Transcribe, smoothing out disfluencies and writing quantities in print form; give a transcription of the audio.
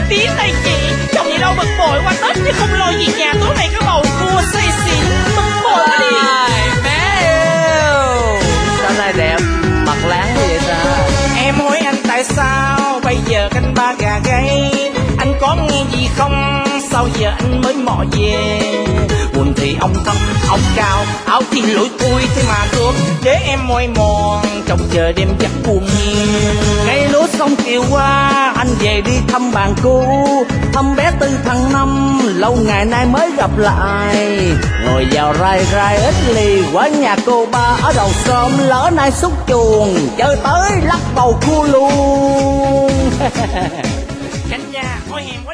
tí tay chị. Chồng gì đâu bực bội qua Tết chứ không lo gì nhà tối nay có bầu cua say xỉn. Bực bội quá đi. Mẹ yêu, sao nay đẹp, mặt láng như vậy ta? Em hỏi anh tại sao bây giờ canh ba gà gáy. Anh có nghe gì không, sao giờ anh mới mò về. Quần thì ông thấp, áo cao, áo thì lủi thui. Thế mà thương để em môi mòn, trong chờ đêm giấc buồn nhiều. Cây lúa xong chiều qua, anh về đi thăm bạn cũ, thăm bé Tư thằng Năm, lâu ngày nay mới gặp lại. Ngồi vào rai rai ít lì, qua nhà cô ba ở đầu xóm, lỡ nay xúc chuồng, chơi tới lắc bầu cua luôn. Canh da, ôi hèn quá.